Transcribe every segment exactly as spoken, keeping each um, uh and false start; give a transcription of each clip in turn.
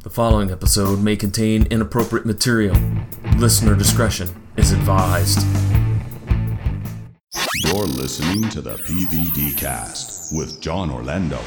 The following episode may contain inappropriate material. Listener discretion is advised. You're listening to the P V D Cast with John Orlando.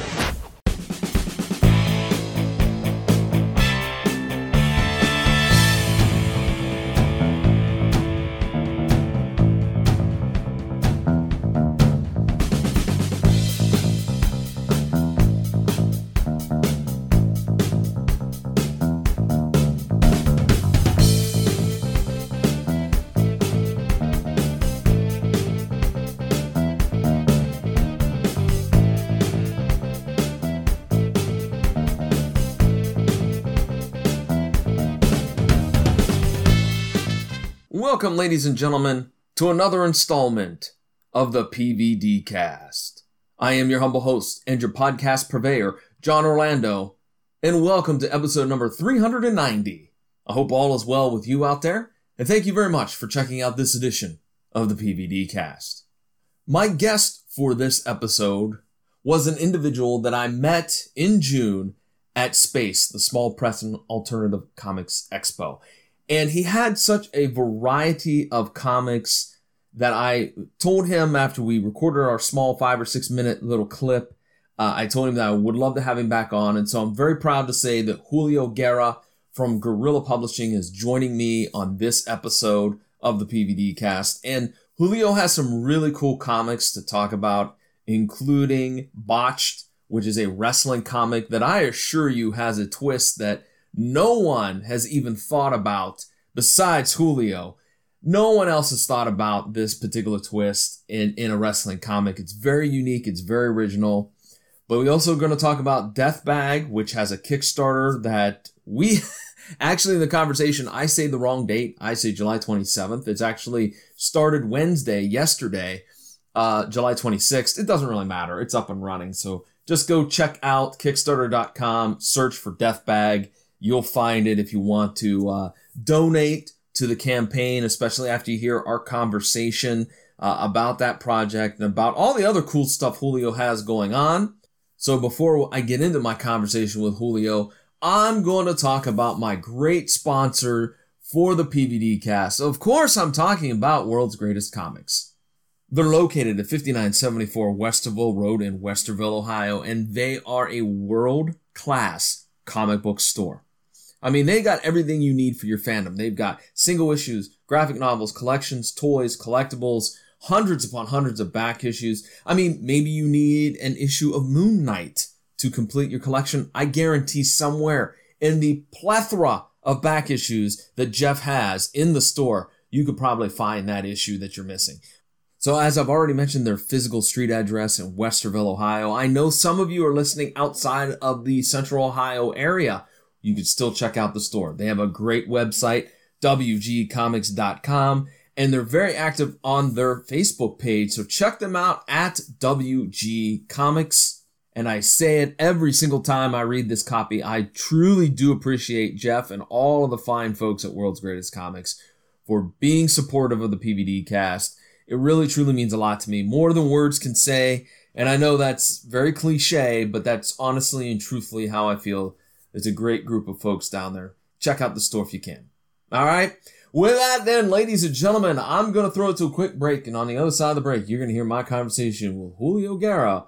Welcome, ladies and gentlemen, to another installment of the P V D Cast. I am your humble host and your podcast purveyor, John Orlando, and welcome to episode number three hundred ninety. I hope all is well with you out there, and thank you very much for checking out this edition of the P V D Cast. My guest for this episode was an individual that I met in June at SPACE, the Small Press and Alternative Comics Expo. And he had such a variety of comics that I told him after we recorded our small five or six minute little clip, uh, I told him that I would love to have him back on. And so I'm very proud to say that Julio Guerra from Guerrilla Publishing is joining me on this episode of the P V D Cast. And Julio has some really cool comics to talk about, including Botched, which is a wrestling comic that I assure you has a twist that no one has even thought about besides Julio. No one else has thought about this particular twist in, in a wrestling comic. It's very unique. It's very original. But we're also going to talk about Death Bag, which has a Kickstarter that we actually in the conversation, I say the wrong date. I say July twenty-seventh. It's actually started Wednesday, yesterday, uh, July twenty-sixth. It doesn't really matter. It's up and running. So just go check out kickstarter dot com, search for Death Bag. You'll find it if you want to uh, donate to the campaign, especially after you hear our conversation uh, about that project and about all the other cool stuff Julio has going on. So before I get into my conversation with Julio, I'm going to talk about my great sponsor for the P V D Cast. Of course, I'm talking about World's Greatest Comics. They're located at fifty-nine seventy-four Westerville Road in Westerville, Ohio, and they are a world-class comic book store. I mean, they got everything you need for your fandom. They've got single issues, graphic novels, collections, toys, collectibles, hundreds upon hundreds of back issues. I mean, maybe you need an issue of Moon Knight to complete your collection. I guarantee somewhere in the plethora of back issues that Jeff has in the store, you could probably find that issue that you're missing. So as I've already mentioned, their physical street address in Westerville, Ohio. I know some of you are listening outside of the Central Ohio area. You can still check out the store. They have a great website, W G comics dot com, and they're very active on their Facebook page. So check them out at W G Comics. And I say it every single time I read this copy. I truly do appreciate Jeff and all of the fine folks at World's Greatest Comics for being supportive of the P V D Cast. It really, truly means a lot to me, more than words can say. And I know that's very cliche, but that's honestly and truthfully how I feel. It's a great group of folks down there. Check out the store if you can. All right. With that then, ladies and gentlemen, I'm going to throw it to a quick break. And on the other side of the break, you're going to hear my conversation with Julio Guerra.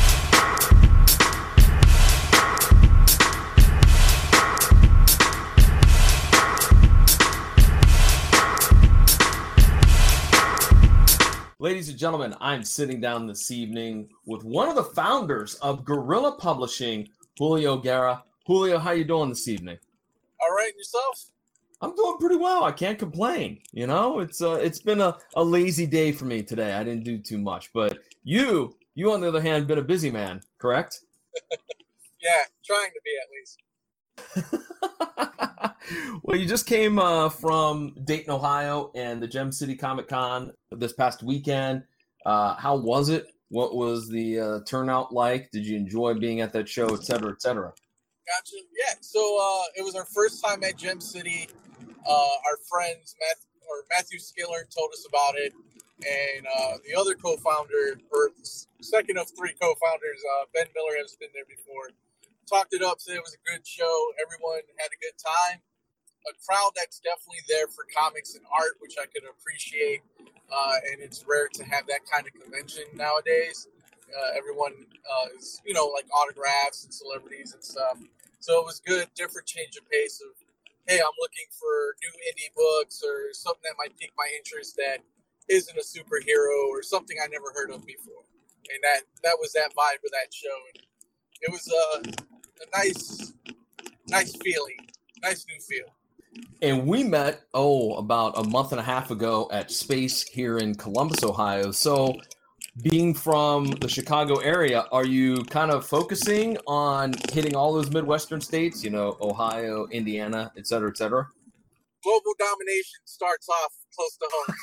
Ladies and gentlemen, I'm sitting down this evening with one of the founders of Guerrilla Publishing, Julio Guerra. Julio, how you doing this evening? All right, and yourself? I'm doing pretty well. I can't complain. You know, it's uh, it's been a, a lazy day for me today. I didn't do too much, but you, you on the other hand, been a busy man, correct? Yeah, trying to be at least. Well, you just came uh, from Dayton, Ohio, and the Gem City Comic Con this past weekend. Uh, how was it? What was the uh, turnout like? Did you enjoy being at that show, et cetera, et cetera? Gotcha. Yeah, so uh, it was our first time at Gem City. Uh, our friends, Matthew, or Matthew Skiller, told us about it. And uh, the other co-founder, or second of three co-founders, uh, Ben Miller, has been there before. talked it up, said it was a good show. Everyone had a good time. A crowd that's definitely there for comics and art, which I could appreciate. Uh, and it's rare to have that kind of convention nowadays. Uh, everyone uh, is, you know, like autographs and celebrities and stuff. So it was good, different change of pace of, hey, I'm looking for new indie books or something that might pique my interest that isn't a superhero or something I never heard of before. And that, that was that vibe of that show. And it was a, a nice, nice feeling, nice new feel. And we met, oh, about a month and a half ago at Space here in Columbus, Ohio. So being from the Chicago area, are you kind of focusing on hitting all those Midwestern states, you know, Ohio, Indiana, et cetera, et cetera? Global domination starts off close to home,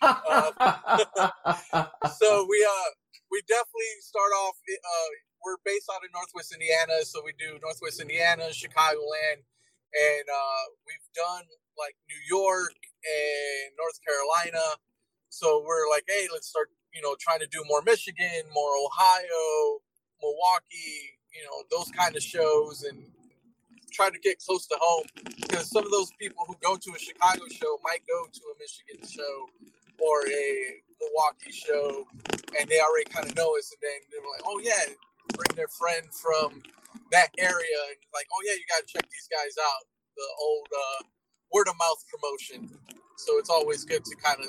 sir. uh, so we uh we definitely start off, uh, we're based out of Northwest Indiana, so we do Northwest Indiana, Chicagoland, and uh, we've done like New York and North Carolina. So we're like, hey, let's start, you know, trying to do more Michigan, more Ohio, Milwaukee, you know, those kind of shows, and try to get close to home, because some of those people who go to a Chicago show might go to a Michigan show or a Milwaukee show, and they already kind of know us, and then they're like, oh yeah, bring their friend from that area, and like, oh yeah, you got to check these guys out, the old uh, word of mouth promotion. So it's always good to kind of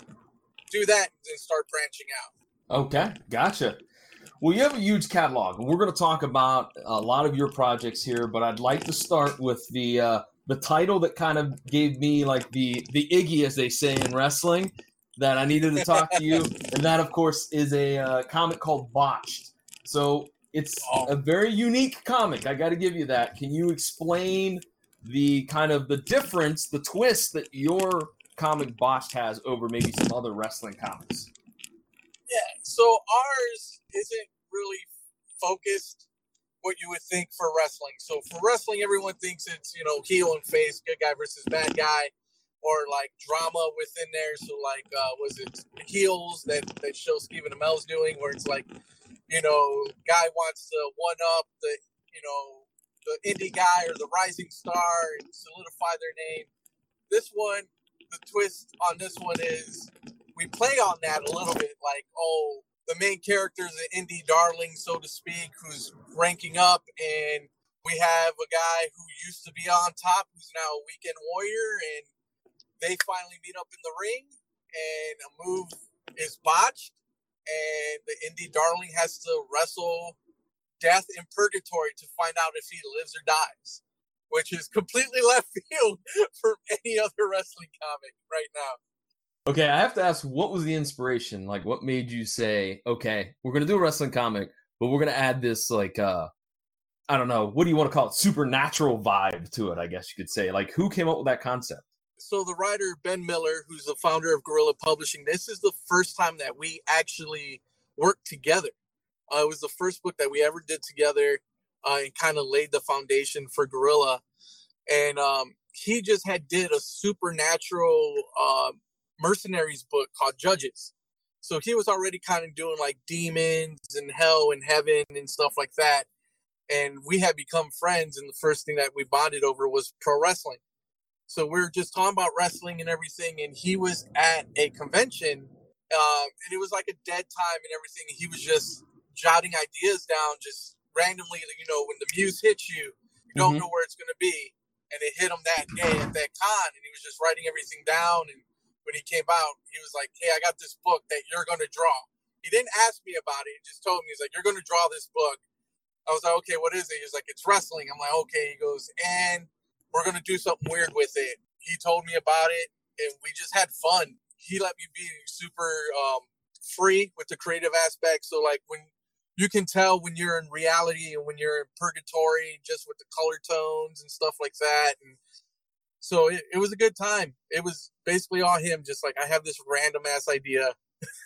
do that and then start branching out. Okay, gotcha. Well, you have a huge catalog, and we're going to talk about a lot of your projects here, but I'd like to start with the uh, the title that kind of gave me like the, the Iggy, as they say in wrestling, that I needed to talk to you. And that, of course, is a uh, comic called Botched. So it's oh. a very unique comic. I got to give you that. Can you explain the kind of the difference, the twist that your comic Botched has over maybe some other wrestling comics? Yeah, so ours isn't really focused what you would think for wrestling. So for wrestling, everyone thinks it's, you know, heel and face, good guy versus bad guy, or like drama within there. So like, uh, was it Heels that, that show Stephen Amell's doing, where it's like, you know, guy wants to one up the, you know, the indie guy or the rising star and solidify their name. This one, the twist on this one is we play on that a little bit, like, oh, the main character is an indie darling, so to speak, who's ranking up, and we have a guy who used to be on top, who's now a weekend warrior, and they finally meet up in the ring, and a move is botched, and the indie darling has to wrestle death in purgatory to find out if he lives or dies, which is completely left field from any other wrestling comic right now. Okay, I have to ask, what was the inspiration? Like, what made you say, okay, we're going to do a wrestling comic, but we're going to add this, like, uh, I don't know, what do you want to call it? Supernatural vibe to it, I guess you could say. Like, who came up with that concept? So the writer, Ben Miller, who's the founder of Guerrilla Publishing, this is the first time that we actually worked together. Uh, it was the first book that we ever did together, uh, and kind of laid the foundation for Guerrilla. And um, he just had did a supernatural uh, mercenaries book called Judges. So he was already kind of doing like demons and hell and heaven and stuff like that. And we had become friends, and the first thing that we bonded over was pro wrestling. So we were just talking about wrestling and everything, and he was at a convention, um, and it was like a dead time and everything. He was just jotting ideas down, just randomly, you know, when the muse hits you, you don't mm-hmm. know where it's going to be. And it hit him that day at that con, and he was just writing everything down. And when he came out, he was like, hey, I got this book that you're going to draw. He didn't ask me about it. He just told me, he's like, you're going to draw this book. I was like, okay, what is it? He was like, it's wrestling. I'm like, okay. He goes, and we're going to do something weird with it. He told me about it, and we just had fun. He let me be super um, free with the creative aspect. So, like, when you can tell when you're in reality and when you're in purgatory, just with the color tones and stuff like that. And so it, it was a good time. It was basically all him, just like, I have this random ass idea.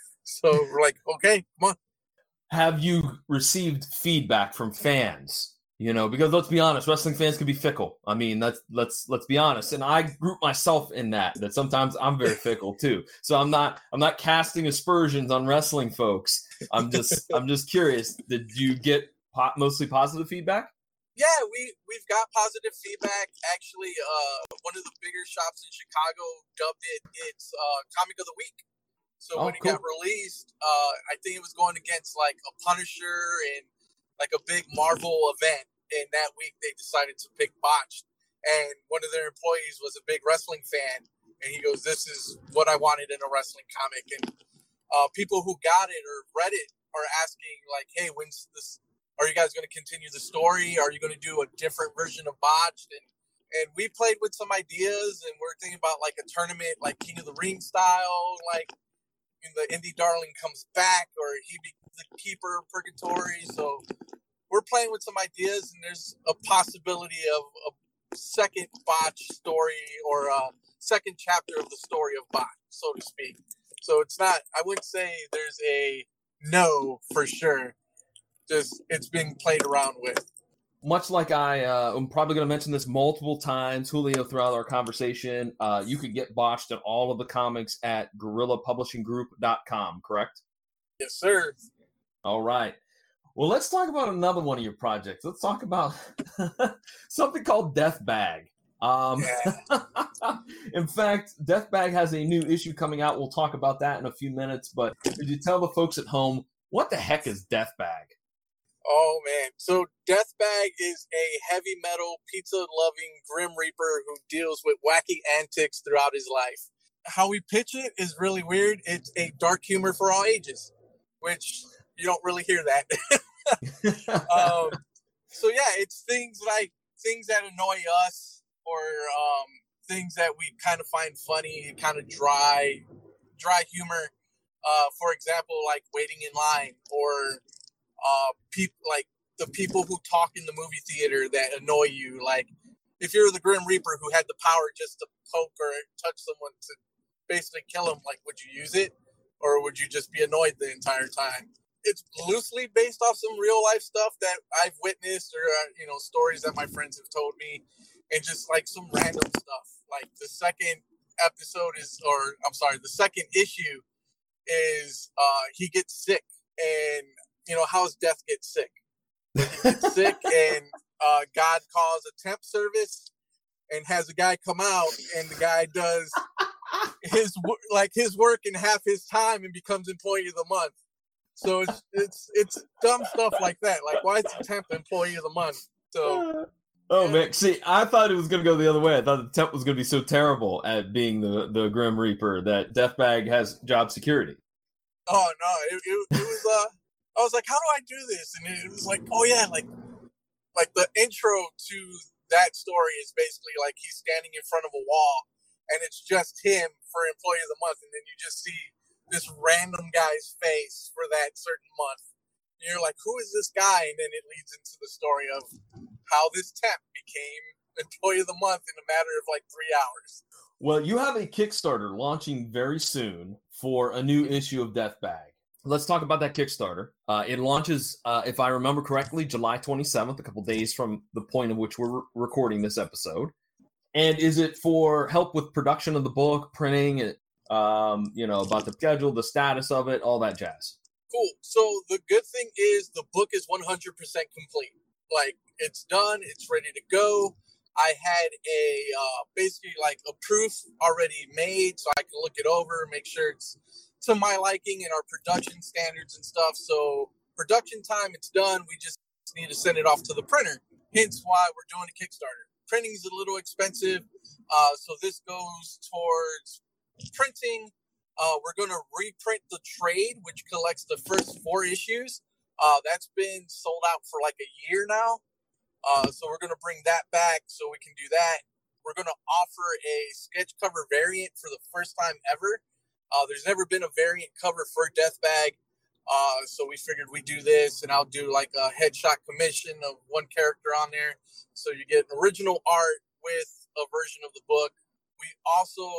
So we're like, okay, come on. Have you received feedback from fans? You know, because let's be honest, wrestling fans can be fickle. I mean, let's let's let's be honest. And I group myself in that, that sometimes I'm very fickle too. So I'm not I'm not casting aspersions on wrestling folks. I'm just I'm just curious. Did you get po- mostly positive feedback? Yeah, we, we've got positive feedback. Actually, uh, one of the bigger shops in Chicago dubbed it its uh, comic of the week. So Oh, when it cool. got released, uh, I think it was going against like a Punisher and like a big Marvel event. And that week they decided to pick Botched. And one of their employees was a big wrestling fan. And he goes, this is what I wanted in a wrestling comic. And uh, people who got it or read it are asking like, hey, when's this? Are you guys going to continue the story? Are you going to do a different version of Botched? And and we played with some ideas, and we're thinking about like a tournament, like King of the Ring style, like the Indie Darling comes back, or he becomes the keeper of Purgatory. So we're playing with some ideas, and there's a possibility of a second Botched story or a second chapter of the story of Botched, so to speak. So it's not, I wouldn't say there's a no for sure. Just it's being played around with. Much like I, uh, I'm probably going to mention this multiple times, Julio, throughout our conversation. Uh, you could get Botched at all of the comics at gorilla publishing group dot com, correct? Yes, sir. All right. Well, let's talk about another one of your projects. Let's talk about something called Death Bag. Um, Yeah. In fact, Death Bag has a new issue coming out. We'll talk about that in a few minutes. But could you tell the folks at home, what the heck is Death Bag? Oh, man. So Death Bag is a heavy metal, pizza-loving Grim Reaper who deals with wacky antics throughout his life. How we pitch it is really weird. It's a dark humor for all ages, which you don't really hear that. um, so, yeah, it's things like things that annoy us or um, things that we kind of find funny, kind of dry, dry humor. Uh, for example, like waiting in line or uh, people like the people who talk in the movie theater that annoy you. Like if you're the Grim Reaper who had the power just to poke or touch someone to basically kill them, like would you use it or would you just be annoyed the entire time? It's loosely based off some real life stuff that I've witnessed or, uh, you know, stories that my friends have told me and just like some random stuff. Like the second episode is, or I'm sorry, the second issue is uh, he gets sick and, you know, how does Death get sick? He gets sick and uh, God calls a temp service and has a guy come out and the guy does his like his work in half his time and becomes employee of the month. So it's it's it's dumb stuff like that. Like why is the temp employee of the month? So oh yeah. Man, see, I thought it was going to go the other way. I thought the temp was going to be so terrible at being the the Grim Reaper that Death Bag has job security. Oh no, it, it, it was uh I was like, how do I do this? And it was like, oh yeah, like like the intro to that story is basically like he's standing in front of a wall and it's just him for employee of the month, and then you just see this random guy's face for that certain month. And you're like, who is this guy? And then it leads into the story of how this temp became employee of the month in a matter of like three hours. Well, you have a Kickstarter launching very soon for a new issue of Death Bag. Let's talk about that Kickstarter. Uh, it launches, uh, if I remember correctly, July twenty-seventh, a couple days from the point in which we're re- recording this episode. And is it for help with production of the book, printing it, um, you know, about the schedule, the status of it, all that jazz? Cool. So the good thing is the book is one hundred percent complete. Like, it's done. It's ready to go. I had a, uh, basically like a proof already made so I can look it over, make sure it's to my liking and our production standards and stuff. So production time, it's done. We just need to send it off to the printer. Hence why we're doing a Kickstarter. Printing is a little expensive. Uh, so this goes towards printing. Uh, we're going to reprint the trade, which collects the first four issues. Uh, that's been sold out for like a year now. Uh, so we're going to bring that back so we can do that. We're going to offer a sketch cover variant for the first time ever. Uh, there's never been a variant cover for Death Bag. Uh, so we figured we'd do this, and I'll do like a headshot commission of one character on there. So you get original art with a version of the book. We also,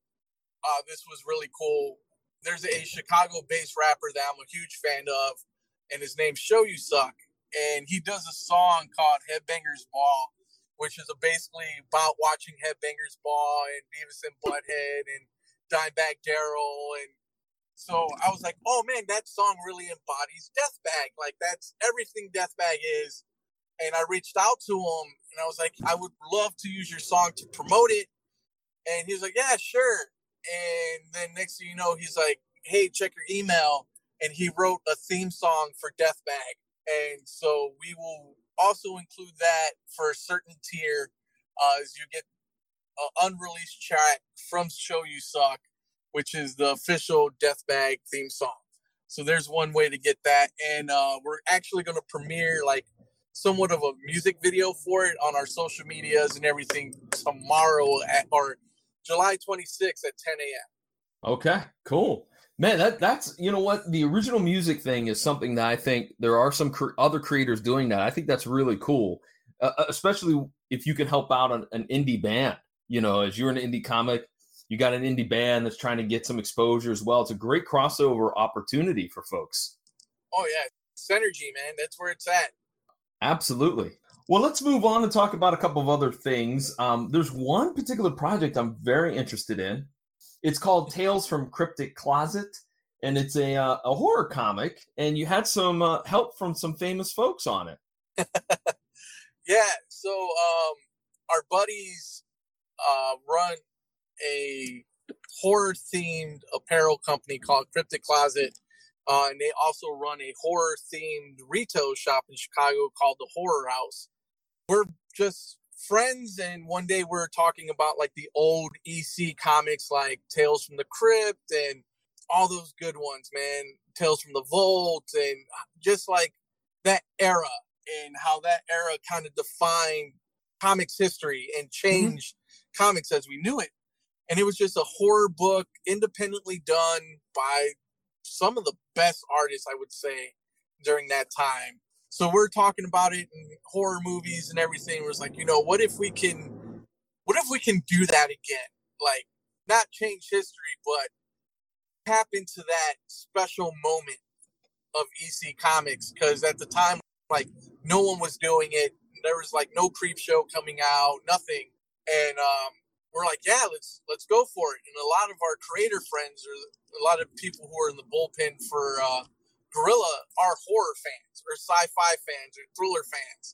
uh, this was really cool. There's a Chicago-based rapper that I'm a huge fan of, and his name's Show You Suck. And he does a song called Headbangers Ball, which is a basically about watching Headbangers Ball and Beavis and Butthead and Dimebag Darrell. And so I was like, oh man, that song really embodies Death Bag. Like that's everything Death Bag is. And I reached out to him and I was like, I would love to use your song to promote it. And he was like, yeah, sure. And then next thing you know, he's like, hey, check your email. And he wrote a theme song for Death Bag. And so we will also include that for a certain tier uh, as you get an unreleased track from Show You Suck, which is the official Death Bag theme song. So there's one way to get that. And uh, we're actually going to premiere like somewhat of a music video for it on our social medias and everything tomorrow at, or July twenty-sixth at ten a.m. Okay, cool. Man, that that's, you know what, the original music thing is something that I think there are some cre- other creators doing that. I think that's really cool, uh, especially if you can help out an, an indie band. You know, as you're an indie comic, you got an indie band that's trying to get some exposure as well. It's a great crossover opportunity for folks. Oh, yeah. Synergy, man. That's where it's at. Absolutely. Well, let's move on and talk about a couple of other things. Um, there's one particular project I'm very interested in. It's called Tales from Cryptic Closet, and it's a uh, a horror comic, and you had some uh, help from some famous folks on it. Yeah, so um, our buddies uh, run a horror-themed apparel company called Cryptic Closet, uh, and they also run a horror-themed retail shop in Chicago called The Horror House. We're just friends, and one day we we're talking about like the old E C comics like Tales from the Crypt and all those good ones, man. Tales from the Vault, and just like that era and how that era kind of defined comics history and changed mm-hmm. comics as we knew it. And it was just a horror book, independently done by some of the best artists, I would say, during that time. So we're talking about it in horror movies and everything. It was like, you know, what if we can, what if we can do that again? Like, not change history, but tap into that special moment of E C Comics. Because at the time, like, no one was doing it. There was like no Creep Show coming out, nothing. And um, we're like, yeah, let's let's go for it. And a lot of our creator friends, or a lot of people who are in the bullpen for uh, Gorilla, are horror fans or sci-fi fans or thriller fans.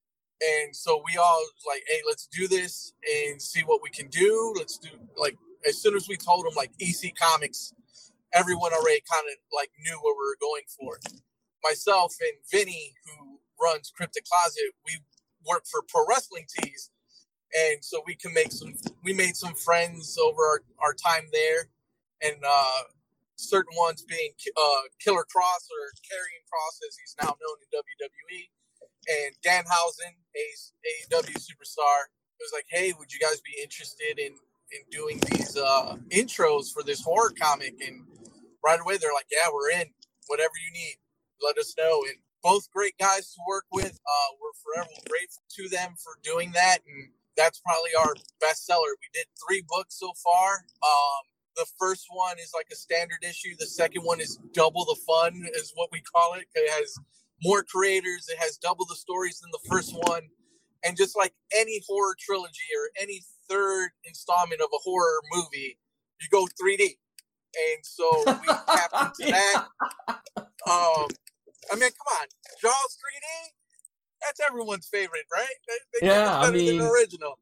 And so we all was like, hey, let's do this and see what we can do. Let's do, like, as soon as we told them like E C Comics, everyone already kind of like knew what we were going for. Myself and Vinny, who runs Cryptic Closet, we work for Pro Wrestling Tees. And so we can make some, we made some friends over our, our time there. And uh, certain ones being uh, Killer Cross, or Karrion Kross, as he's now known in W W E. And Danhausen, a A E W superstar, was like, hey, would you guys be interested in, in doing these uh, intros for this horror comic? And right away, they're like, yeah, we're in. Whatever you need, let us know. And both great guys to work with. Uh, we're forever grateful to them for doing that. And that's probably our bestseller. We did three books so far. Um, the first one is like a standard issue. The second one is double the fun, is what we call it. It has more creators. It has double the stories than the first one. And just like any horror trilogy or any third installment of a horror movie, you go three D. And so we tapped into that. Um, I mean, come on. Jaws three D? That's everyone's favorite, right? They, they yeah, I mean, than original.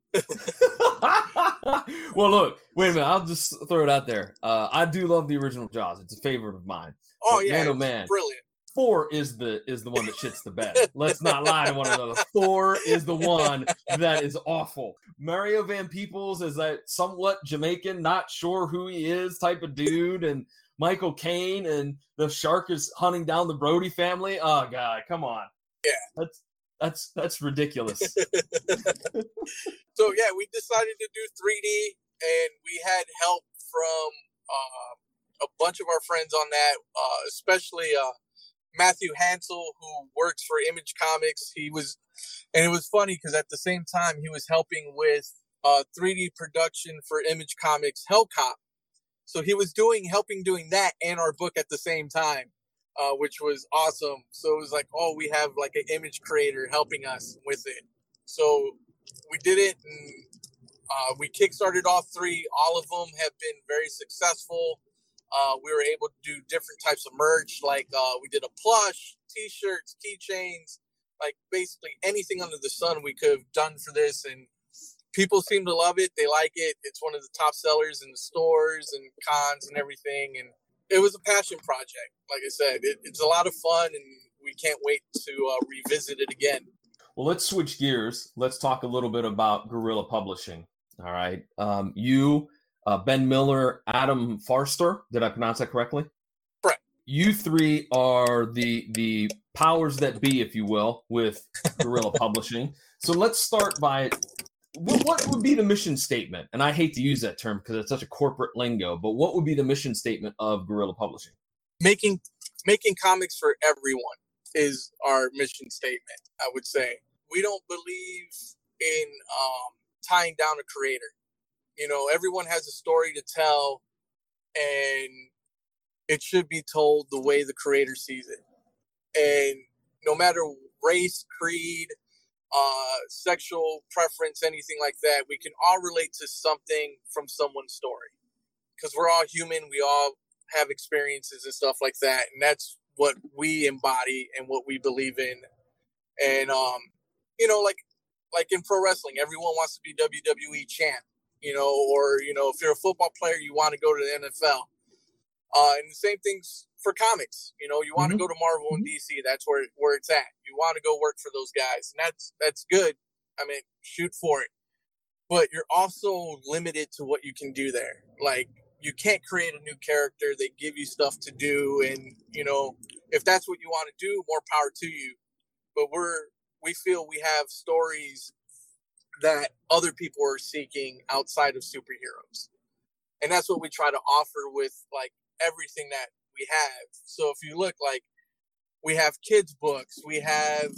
Well, look, wait a minute. I'll just throw it out there. Uh, I do love the original Jaws. It's a favorite of mine. Oh but yeah, man, oh man, brilliant. Thor is the is the one that shits the bed. Let's not lie to one another. Thor is the one that is awful. Mario Van Peebles is that somewhat Jamaican, not sure who he is type of dude, and Michael Caine and the shark is hunting down the Brody family. Oh God, come on. Yeah, that's that's that's ridiculous. So yeah, we decided to do three D, and we had help from uh, a bunch of our friends on that, uh, especially. Uh, Matthew Hansel, who works for Image Comics. He was, and it was funny because at the same time he was helping with uh, three D production for Image Comics Hellcop. So he was doing, helping doing that and our book at the same time, uh, which was awesome. So it was like, oh, we have like an image creator helping us with it. So we did it, and uh, we kickstarted all three. All of them have been very successful. Uh, we were able to do different types of merch, like uh, we did a plush, T-shirts, keychains, like basically anything under the sun we could have done for this, and people seem to love it. They like it. It's one of the top sellers in the stores and cons and everything. And it was a passion project. Like I said, it, it's a lot of fun, and we can't wait to uh, revisit it again. Well, let's switch gears. Let's talk a little bit about Guerrilla Publishing. All right. Um, you, uh, Ben Miller, Adam Farster, did I pronounce that correctly? Correct. You three are the the powers that be, if you will, with Guerrilla Publishing. So let's start by, what, what would be the mission statement? And I hate to use that term because it's such a corporate lingo, but what would be the mission statement of Guerrilla Publishing? Making making comics for everyone is our mission statement, I would say. We don't believe in um, tying down a creator. You know, everyone has a story to tell, and it should be told the way the creator sees it. And no matter race, creed, uh, sexual preference, anything like that, we can all relate to something from someone's story. Because we're all human, we all have experiences and stuff like that, and that's what we embody and what we believe in. And um, you know, like like in pro wrestling, everyone wants to be W W E champ, you know, or you know, if you're a football player, you want to go to the N F L. Uh, and the same things for comics. You know, you want to mm-hmm. go to Marvel and D C. That's where where it's at. You want to go work for those guys, and that's that's good. I mean, shoot for it. But you're also limited to what you can do there. Like, you can't create a new character. They give you stuff to do, and you know, if that's what you want to do, more power to you. But we're we feel we have stories that other people are seeking outside of superheroes, and that's what we try to offer with like everything that we have. So if you look, like, we have kids books, we have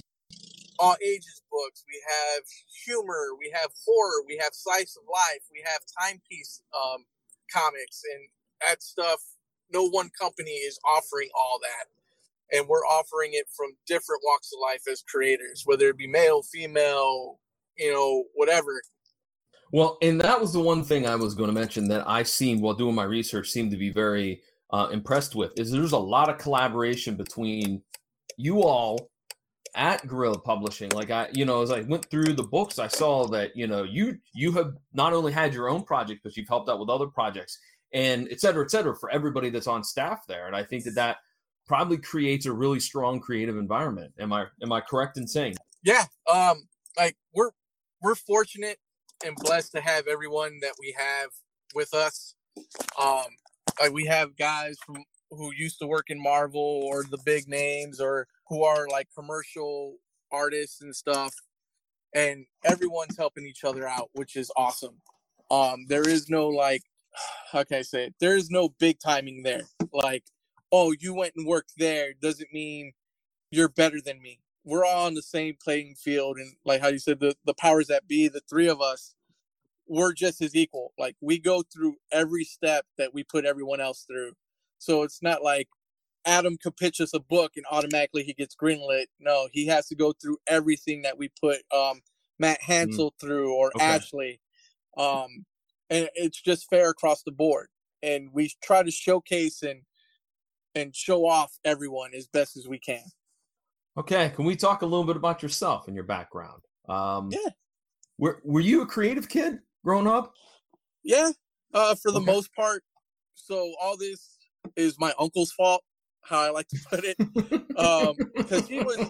all ages books, we have humor, we have horror, we have slice of life, we have timepiece um, comics, and that stuff. No one company is offering all that, and we're offering it from different walks of life as creators, whether it be male, female, you know, whatever. Well, and that was the one thing I was going to mention that I seemed, while doing my research, seemed to be very uh, impressed with, is there's a lot of collaboration between you all at Guerrilla Publishing. Like, I, you know, as I went through the books, I saw that, you know, you you have not only had your own project, but you've helped out with other projects, and et cetera, et cetera, for everybody that's on staff there. And I think that that probably creates a really strong creative environment. Am I am I correct in saying? Yeah, um, like we're we're fortunate and blessed to have everyone that we have with us. Um, like, we have guys from who used to work in Marvel, or the big names, or who are like commercial artists and stuff, and everyone's helping each other out, which is awesome. Um, there is no like, how can I say it? There is no big timing there. Like, oh, you went and worked there doesn't mean you're better than me. We're all on the same playing field, and like how you said, the, the powers that be, the three of us, we're just as equal. Like, we go through every step that we put everyone else through. So it's not like Adam could pitch us a book and automatically he gets greenlit. No, he has to go through everything that we put um, Matt Hansel mm. through, or okay. Ashley. Um, and it's just fair across the board. And we try to showcase and and show off everyone as best as we can. Okay, can we talk a little bit about yourself and your background? Um, yeah. Were Were you a creative kid growing up? Yeah, uh, for the okay. most part. So all this is my uncle's fault, how I like to put it, um, because he was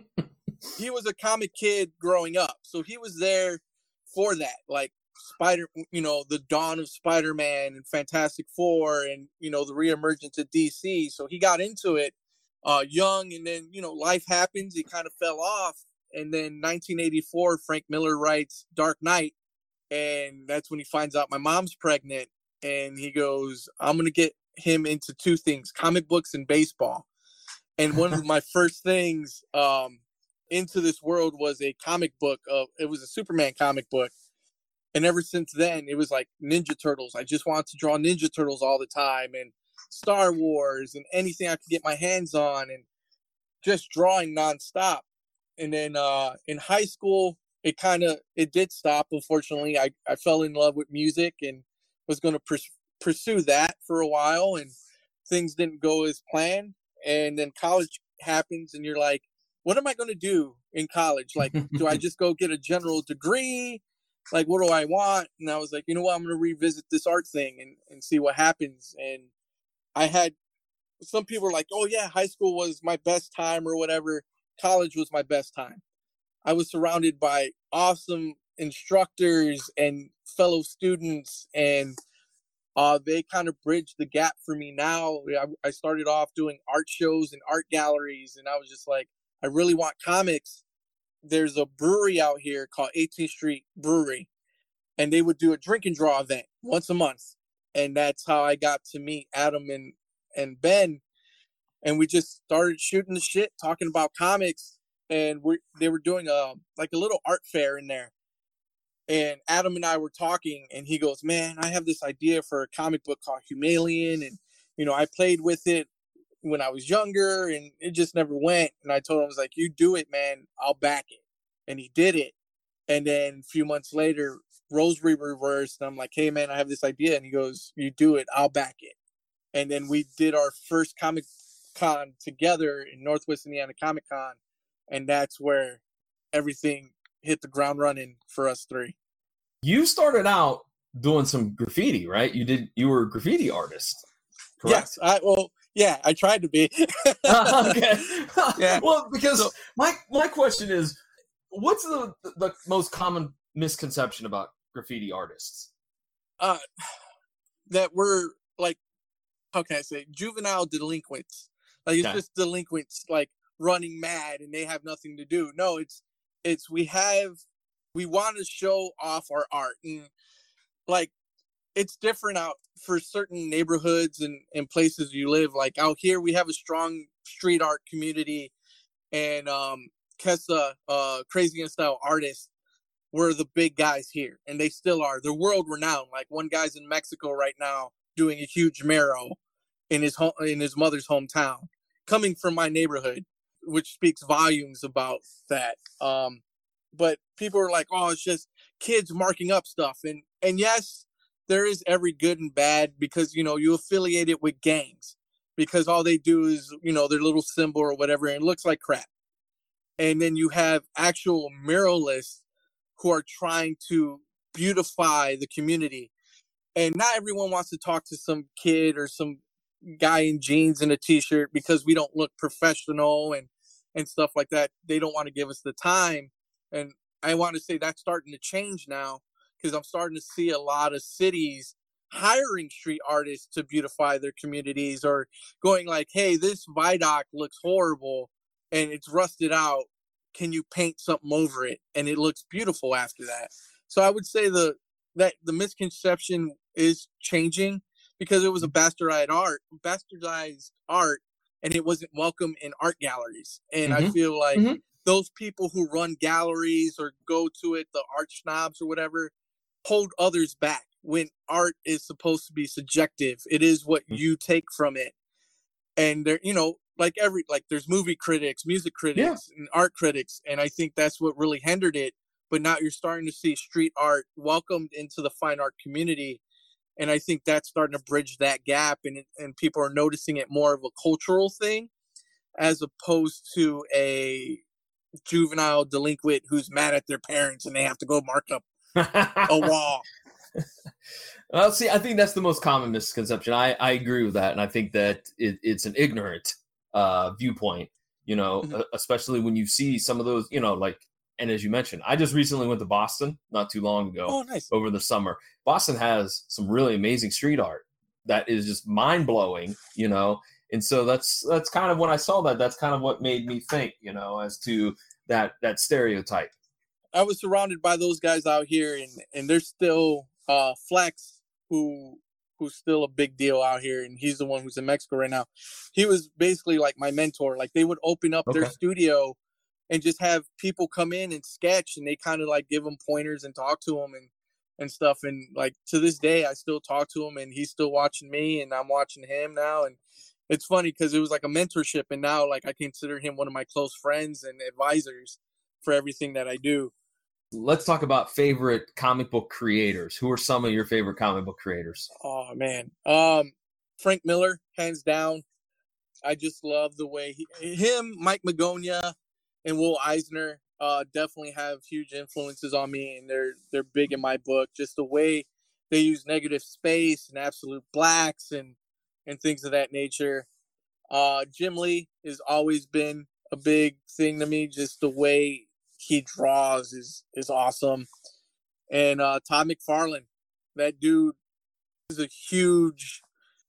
he was a comic kid growing up, so he was there for that, like Spider, you know, the dawn of Spider-Man and Fantastic Four, and you know, the reemergence of D C. So he got into it uh, young, and then you know, life happens. He kind of fell off, and then nineteen eighty-four, Frank Miller writes Dark Knight, and that's when he finds out my mom's pregnant, and he goes, "I'm gonna get him into two things, comic books and baseball." And one of my first things um, into this world was a comic book. Of, it was a Superman comic book. And ever since then, it was like Ninja Turtles. I just wanted to draw Ninja Turtles all the time, and Star Wars, and anything I could get my hands on, and just drawing nonstop. And then uh, in high school, it kind of, it did stop. Unfortunately, I, I fell in love with music and was going to pers- pursue that for a while, and things didn't go as planned. And then college happens, and you're like, what am I going to do in college? Like, do I just go get a general degree? Like, what do I want? And I was like, you know what? I'm going to revisit this art thing and, and see what happens. And I had some people were like, oh yeah, high school was my best time or whatever. College was my best time. I was surrounded by awesome instructors and fellow students, and uh, they kind of bridged the gap for me now. I, I started off doing art shows and art galleries, and I was just like, I really want comics. There's a brewery out here called eighteenth Street Brewery, and they would do a drink and draw event once a month. And that's how I got to meet Adam and, and Ben. And we just started shooting the shit, talking about comics. And we they were doing a like a little art fair in there. And Adam and I were talking, and he goes, man, I have this idea for a comic book called Humalian. And, you know, I played with it when I was younger, and it just never went. And I told him, I was like, you do it, man. I'll back it. And he did it. And then a few months later, Rosary reversed. And I'm like, hey, man, I have this idea. And he goes, you do it. I'll back it. And then we did our first Comic Con together in Northwest Indiana Comic Con. And that's where everything hit the ground running for us three. You started out doing some graffiti, right? You did. You were a graffiti artist, correct? Yes. I, well, yeah, I tried to be. uh, okay. Yeah. Well, because So, my my question is, what's the the most common misconception about graffiti artists? uh, that we're like, how can I say, juvenile delinquents? Like, it's Okay. just delinquents, like, running mad and they have nothing to do. No, it's it's we have we want to show off our art, and like it's different out for certain neighborhoods and, and places you live. Like out here we have a strong street art community, and um Kessa, uh Crazy and Style artists were the big guys here, and they still are. They're world renowned. Like one guy's in Mexico right now doing a huge mural in his home in his mother's hometown, coming from my neighborhood, which speaks volumes about that. Um, but people are like, oh, it's just kids marking up stuff. And, and yes, there is every good and bad, because, you know, you affiliate it with gangs because all they do is, you know, their little symbol or whatever, and it looks like crap. And then you have actual muralists who are trying to beautify the community. And not everyone wants to talk to some kid or some guy in jeans and a t-shirt because we don't look professional and and stuff like that. They don't want to give us the time. And I want to say that's starting to change now, because I'm starting to see a lot of cities hiring street artists to beautify their communities, or going like, hey, this viaduct looks horrible and it's rusted out, can you paint something over it? And it looks beautiful after that. So I would say the that the misconception is changing, because it was a bastardized art, bastardized art, and it wasn't welcome in art galleries. And Mm-hmm. I feel like Mm-hmm. those people who run galleries or go to it, the art snobs or whatever, hold others back when art is supposed to be subjective. It is what you take from it. And there, you know, like every, like there's movie critics, music critics, yeah. and art critics. And I think that's what really hindered it. But now you're starting to see street art welcomed into the fine art community. And I think that's starting to bridge that gap, and and people are noticing it more of a cultural thing as opposed to a juvenile delinquent who's mad at their parents and they have to go mark up a wall. Well, see, I think that's the most common misconception. I, I agree with that. And I think that it, it's an ignorant uh, viewpoint, you know, mm-hmm. especially when you see some of those, you know, like, and as you mentioned, I just recently went to Boston not too long ago. Oh, nice. Over the summer. Boston has some really amazing street art that is just mind blowing, you know? And so that's, that's kind of when I saw that, that's kind of what made me think, you know, as to that, that stereotype. I was surrounded by those guys out here, and, and there's still uh, Flex, who, who's still a big deal out here. And he's the one who's in Mexico right now. He was basically like my mentor. Like they would open up okay. their studio and just have people come in and sketch, and they kind of like give them pointers and talk to them and, and stuff. And like to this day, I still talk to him, and he's still watching me, and I'm watching him now. And it's funny because it was like a mentorship, and now like I consider him one of my close friends and advisors for everything that I do. Let's talk about favorite comic book creators. Who are some of your favorite comic book creators? Oh man, um, Frank Miller, hands down. I just love the way he, him, Mike Magonia, and Will Eisner uh, definitely have huge influences on me, and they're they're big in my book. Just the way they use negative space and absolute blacks and and things of that nature. Uh, Jim Lee has always been a big thing to me. Just the way he draws is is awesome. And uh, Todd McFarlane, that dude is a huge,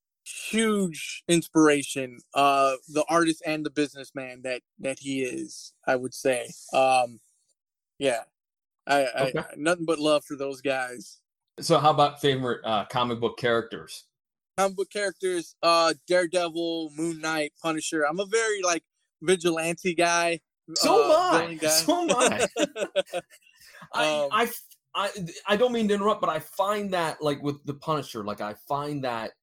huge inspiration. Uh, the artist and the businessman that that he is, I would say. Um, yeah, I, Okay. I nothing but love for those guys. So how about favorite uh, comic book characters? Comic book characters, uh, Daredevil, Moon Knight, Punisher. I'm a very like vigilante guy. So uh, am I. villain guy. So am I. I, Um, I, I, I don't mean to interrupt, but I find that like with the Punisher, like I find that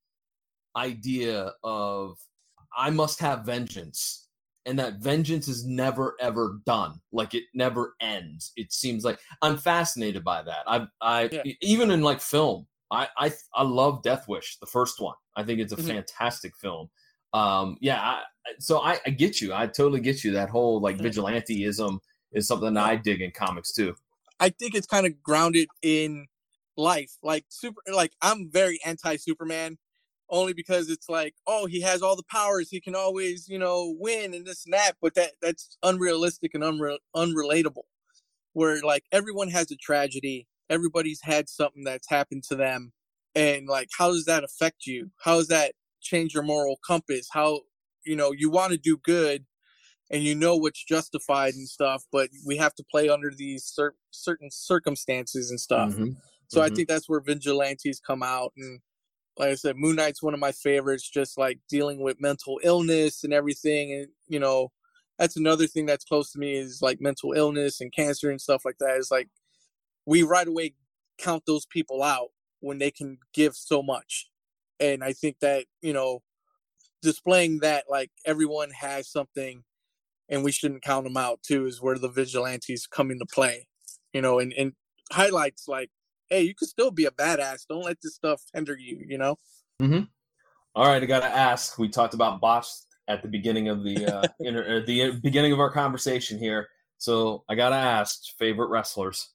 idea of I must have vengeance, and that vengeance is never ever done. Like it never ends. It seems like I'm fascinated by that. I, I Yeah. even in like film, I, I, I love Death Wish, the first one. I think it's a Mhm. fantastic film. Um, yeah. I, so I, I get you. I totally get you. That whole like Mhm. vigilanteism is something that I dig in comics too. I think it's kind of grounded in life. Like super, like I'm very anti-Superman, only because it's like, oh, he has all the powers, he can always, you know, win and this and that. But that that's unrealistic and unre- unrelatable. Where like everyone has a tragedy, everybody's had something that's happened to them, and like, how does that affect you? How does that change your moral compass? How, you know, you want to do good, and you know what's justified and stuff, but we have to play under these cer- certain circumstances and stuff. Mhm. So I Mhm. think that's where vigilantes come out. And like I said, Moon Knight's one of my favorites, just like dealing with mental illness and everything. And, you know, that's another thing that's close to me is like mental illness and cancer and stuff like that. It's like we right away count those people out when they can give so much. And I think that, you know, displaying that like everyone has something and we shouldn't count them out too is where the vigilantes come into play, you know, and, and highlights like, hey, you could still be a badass. Don't let this stuff hinder you, you know? Mm-hmm. All right, I got to ask. We talked about botched at the beginning of the uh, inter- at the beginning of our conversation here, so I got to ask: favorite wrestlers?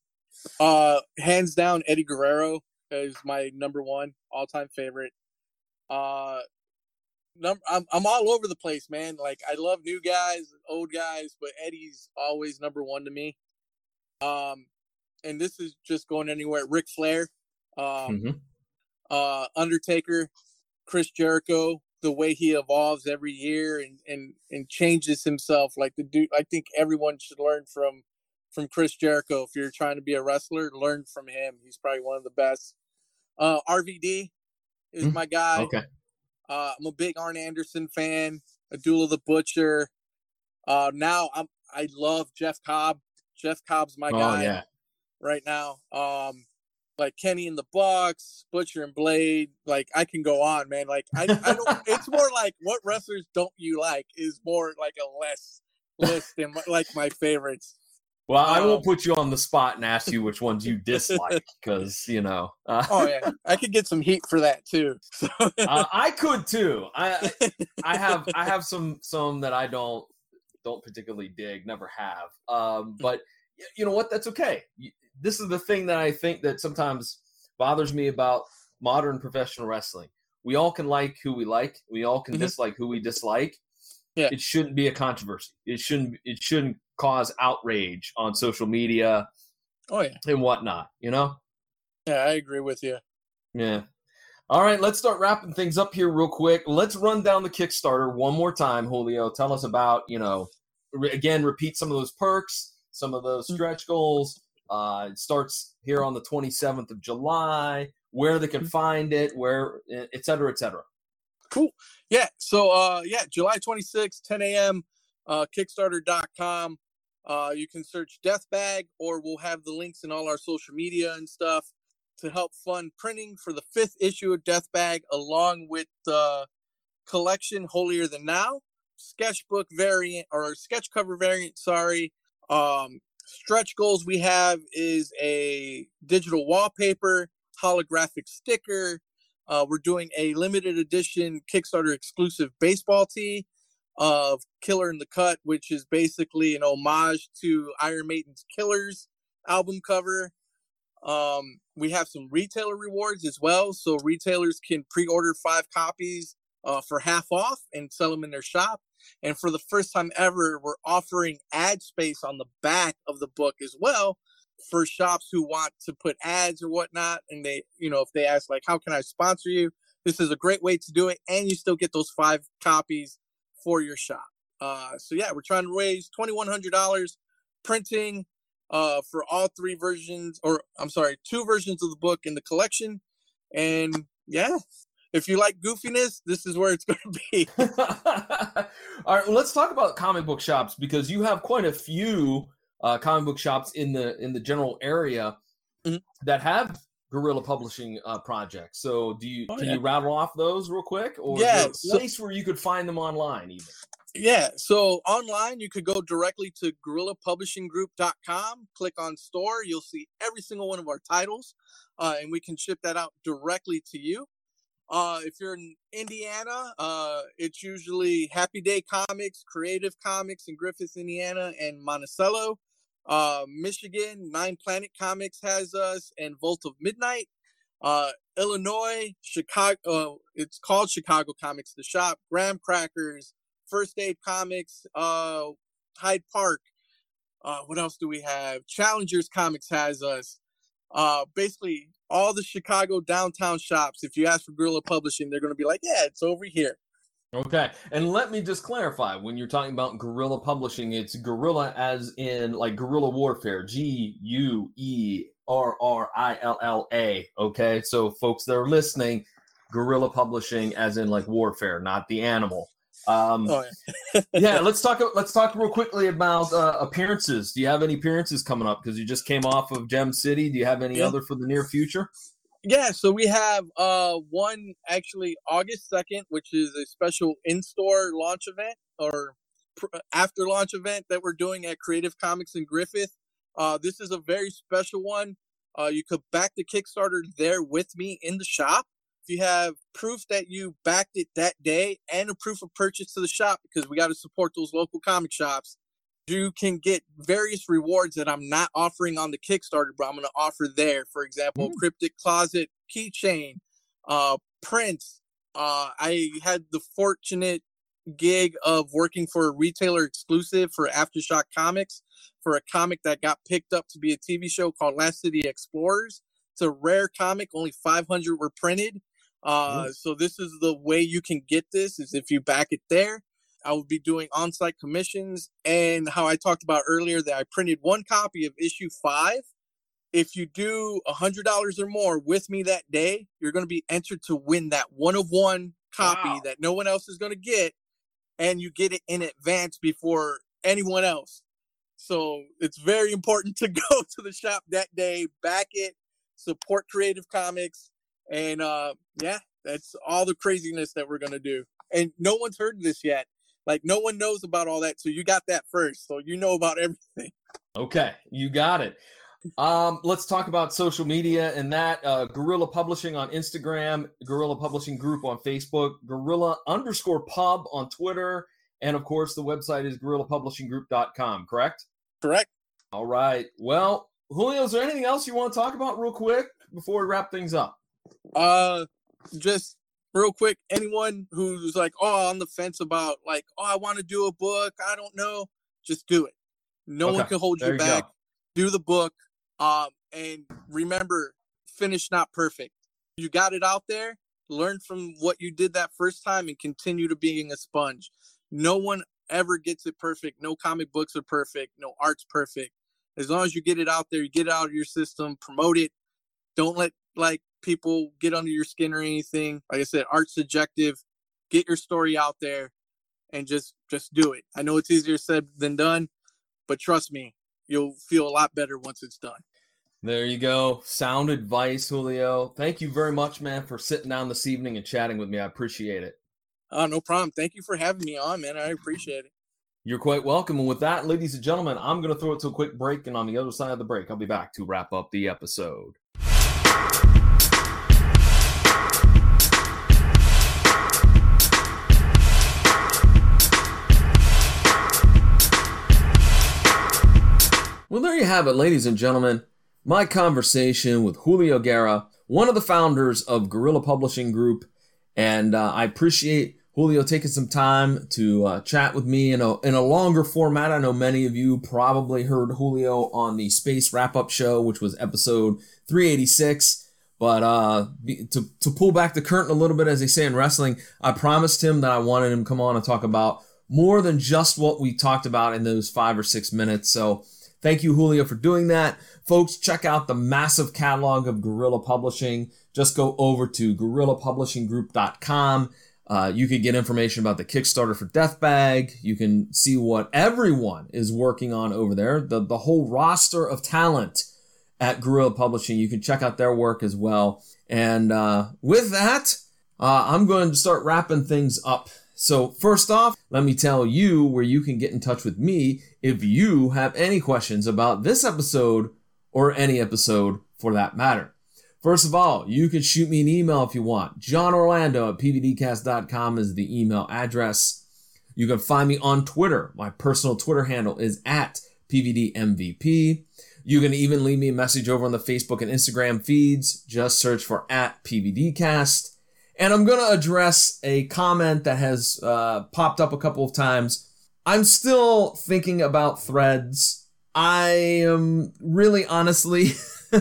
Uh, hands down, Eddie Guerrero is my number one all-time favorite. Uh, num- I'm I'm all over the place, man. Like I love new guys, old guys, but Eddie's always number one to me. Um, and this is just going anywhere. Ric Flair, um, Mm-hmm. uh, Undertaker, Chris Jericho, the way he evolves every year and, and, and changes himself. Like the dude, I think everyone should learn from, from Chris Jericho. If you're trying to be a wrestler, learn from him. He's probably one of the best. Uh, R V D is Mm, my guy. Okay. Uh, I'm a big Arn Anderson fan, Abdullah the Butcher. Uh, now I'm, I love Jeff Cobb. Jeff Cobb's my Oh guy yeah. right now. Um, like Kenny and the Bucks, Butcher and Blade. Like I can go on, man. Like I, I don't. It's more like what wrestlers don't you like is more like a less list than my, like my favorites. Well, I Um, won't put you on the spot and ask you which ones you dislike because you know. Uh, Oh yeah, I could get some heat for that too. So. uh, I could too. I I have I have some some that I don't don't particularly dig. Never have. Um, but y- you know what? That's okay. Y- This is the thing that I think that sometimes bothers me about modern professional wrestling. We all can like who we like. We all can Mhm. dislike who we dislike. Yeah. It shouldn't be a controversy. It shouldn't. It shouldn't cause outrage on social media Oh yeah, and whatnot. You know. yeah, I agree with you. Yeah. All right, let's start wrapping things up here real quick. Let's run down the Kickstarter one more time, Julio. Tell us about, you know, re- again, repeat some of those perks, some of those stretch goals. Uh, it starts here on the twenty-seventh of July, where they can find it, where, et cetera, et cetera. Cool. Yeah. So, uh, yeah, July twenty-sixth, ten a.m., uh, Kickstarter dot com. Uh, you can search Deathbag, or we'll have the links in all our social media and stuff to help fund printing for the fifth issue of Deathbag, along with the collection Holier Than Now, sketchbook variant, or sketch cover variant, sorry. Um, stretch goals we have is a digital wallpaper, holographic sticker. Uh, we're doing a limited edition Kickstarter exclusive baseball tee. of Killer in the Cut, which is basically an homage to Iron Maiden's Killers album cover. Um, we have some retailer rewards as well. So retailers can pre-order five copies uh, for half off and sell them in their shop. And for the first time ever, we're offering ad space on the back of the book as well for shops who want to put ads or whatnot. And they, you know, if they ask like, how can I sponsor you? This is a great way to do it. And you still get those five copies for your shop. Uh, so yeah, we're trying to raise twenty-one hundred dollars printing uh, for all three versions, or I'm sorry, two versions of the book in the collection. And yeah, if you like goofiness, this is where it's going to be. All right, well, let's talk about comic book shops, because you have quite a few uh, comic book shops in the in the general area mm-hmm. that have Guerrilla Publishing uh, projects. So, do you oh, can yeah. you rattle off those real quick, or yeah, is there a place so, where you could find them online even? Yeah, so online you could go directly to guerrilla publishing group dot com, click on store, you'll see every single one of our titles, uh, and we can ship that out directly to you. Uh, if you're in Indiana, uh, it's usually Happy Day Comics, Creative Comics in Griffith, Indiana, and Monticello. Uh, Michigan, Nine Planet Comics has us, and Vault of Midnight. Uh, Illinois, Chicago, uh, it's called Chicago Comics, the shop, Graham Crackers, First Aid Comics, uh, Hyde Park. Uh, what else do we have? Challengers Comics has us. Uh, basically, all the Chicago downtown shops, if you ask for Guerrilla Publishing, they're going to be like, yeah, it's over here. Okay. And let me just clarify, when you're talking about Guerrilla Publishing, it's Guerrilla as in like guerrilla warfare, G U E R R I L L A. Okay. So folks that are listening, Guerrilla Publishing as in like warfare, not the animal. Um, oh, yeah. yeah, let's talk. Let's talk real quickly about uh, appearances. Do you have any appearances coming up? Because you just came off of Gem City. Do you have any yeah. other for the near future? Yeah, so we have uh, one actually August second, which is a special in-store launch event or pr- after launch event that we're doing at Creative Comics in Griffith. Uh, this is a very special one. Uh, you could back the Kickstarter there with me in the shop. If you have proof that you backed it that day and a proof of purchase to the shop, because we got to support those local comic shops, you can get various rewards that I'm not offering on the Kickstarter, but I'm going to offer there. For example, mm. Cryptic Closet keychain, uh, prints. Uh, I had the fortunate gig of working for a retailer exclusive for Aftershock Comics for a comic that got picked up to be a T V show called Last City Explorers. It's a rare comic. Only five hundred were printed. Uh, mm. So this is the way you can get this, is if you back it there. I will be doing on-site commissions, and how I talked about earlier that I printed one copy of issue five. If you do one hundred dollars or more with me that day, you're going to be entered to win that one of one copy wow. that no one else is going to get, and you get it in advance before anyone else. So it's very important to go to the shop that day, back it, support Creative Comics, and uh, yeah, that's all the craziness that we're going to do. And no one's heard of this yet. Like, no one knows about all that, so you got that first. So you know about everything. Okay, you got it. Um, let's talk about social media and that. Uh, Guerrilla Publishing on Instagram, Guerrilla Publishing Group on Facebook, Guerrilla underscore Pub on Twitter, and, of course, the website is guerrilla publishing group dot com, correct? Correct. All right. Well, Julio, is there anything else you want to talk about real quick before we wrap things up? Uh, just... Real quick, anyone who's like, oh, on the fence about like, oh, I want to do a book, I don't know, just do it. No okay. one can hold you, you back. Go. Do the book. Um, and remember, finish not perfect. You got it out there. Learn from what you did that first time and continue to being a sponge. No one ever gets it perfect. No comic books are perfect. No art's perfect. As long as you get it out there, you get it out of your system, promote it. Don't let like people get under your skin or anything. Like I said, art's subjective. Get your story out there and just just do it. I know it's easier said than done, but trust me, you'll feel a lot better once it's done. There you go. Sound advice, Julio. Thank you very much, man, for sitting down this evening and chatting with me. I appreciate it. Oh, no problem. Thank you for having me on, man. I appreciate it. You're quite welcome. And with that, ladies and gentlemen, I'm going to throw it to a quick break, and on the other side of the break, I'll be back to wrap up the episode. have it, ladies and gentlemen, my conversation with Julio Guerra, one of the founders of Guerrilla Publishing Group, and uh, I appreciate Julio taking some time to uh, chat with me in a in a longer format. I know many of you probably heard Julio on the Space Wrap-Up Show, which was episode three eighty-six. But uh, to, to pull back the curtain a little bit, as they say in wrestling, I promised him that I wanted him to come on and talk about more than just what we talked about in those five or six minutes. So thank you, Julio, for doing that. Folks, check out the massive catalog of Guerrilla Publishing. Just go over to guerrilla publishing group dot com. Uh, you can get information about the Kickstarter for Deathbag. You can see what everyone is working on over there. The, the whole roster of talent at Guerrilla Publishing. You can check out their work as well. And uh, with that, uh, I'm going to start wrapping things up. So first off, let me tell you where you can get in touch with me if you have any questions about this episode or any episode for that matter. First of all, you can shoot me an email if you want. John Orlando at p v d cast dot com is the email address. You can find me on Twitter. My personal Twitter handle is at P V D M V P. You can even leave me a message over on the Facebook and Instagram feeds. Just search for at P V D cast. And I'm going to address a comment that has uh, popped up a couple of times. I'm still thinking about Threads. I am really honestly...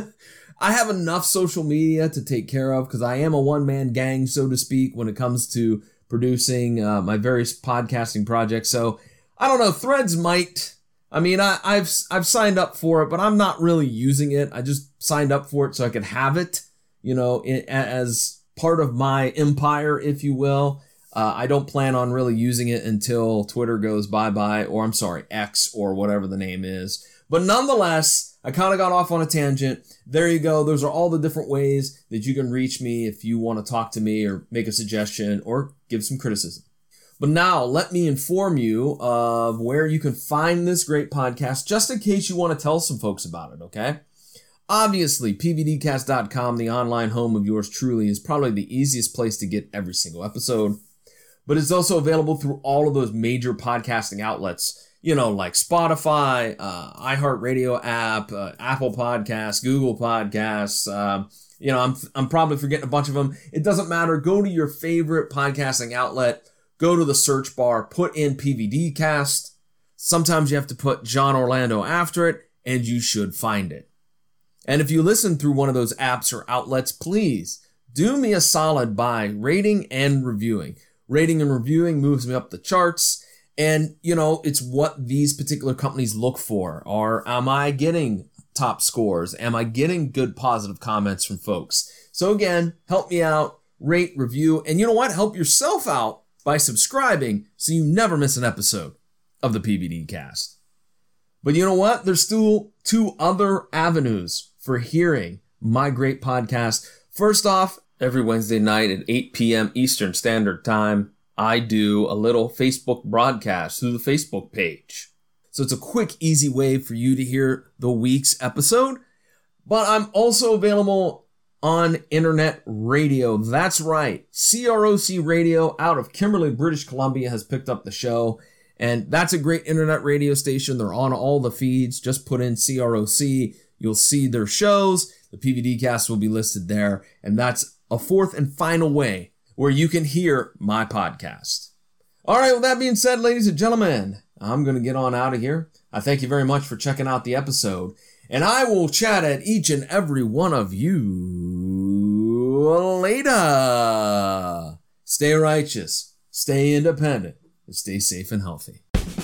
I have enough social media to take care of because I am a one-man gang, so to speak, when it comes to producing uh, my various podcasting projects. So I don't know, Threads might, I mean, I, I've I've signed up for it, but I'm not really using it. I just signed up for it so I could have it, you know, in, as part of my empire, if you will. Uh, I don't plan on really using it until Twitter goes bye-bye, or I'm sorry, X, or whatever the name is. But nonetheless, I kind of got off on a tangent. There you go. Those are all the different ways that you can reach me if you want to talk to me or make a suggestion or give some criticism. But now let me inform you of where you can find this great podcast, just in case you want to tell some folks about it, okay? Obviously, P V D cast dot com, the online home of yours truly, is probably the easiest place to get every single episode. But it's also available through all of those major podcasting outlets, you know, like Spotify, uh, iHeartRadio app, uh, Apple Podcasts, Google Podcasts. Uh, you know, I'm I'm probably forgetting a bunch of them. It doesn't matter. Go to your favorite podcasting outlet. Go to the search bar. Put in P V D Cast. Sometimes you have to put John Orlando after it, and you should find it. And if you listen through one of those apps or outlets, please do me a solid by rating and reviewing. Rating and reviewing moves me up the charts. And, you know, it's what these particular companies look for. Or am I getting top scores? Am I getting good positive comments from folks? So again, help me out, rate, review, and you know what? Help yourself out by subscribing so you never miss an episode of the P V D Cast. But you know what? There's still two other avenues for hearing my great podcast. First off, every Wednesday night at eight p.m. Eastern Standard Time, I do a little Facebook broadcast through the Facebook page. So it's a quick, easy way for you to hear the week's episode. But I'm also available on internet radio. That's right. C R O C Radio out of Kimberley, British Columbia has picked up the show. And that's a great internet radio station. They're on all the feeds. Just put in C R O C. You'll see their shows. The P V D Cast will be listed there. And that's a fourth and final way where you can hear my podcast. All right, with that being said, ladies and gentlemen, I'm going to get on out of here. I thank you very much for checking out the episode, and I will chat at each and every one of you later. Stay righteous, stay independent, and stay safe and healthy.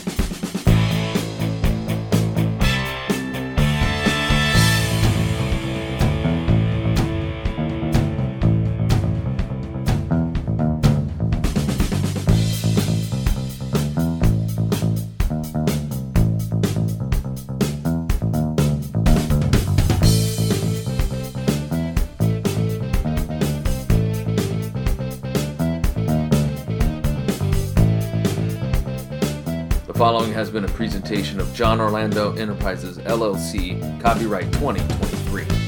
The following has been a presentation of John Orlando Enterprises, L L C, copyright twenty twenty-three.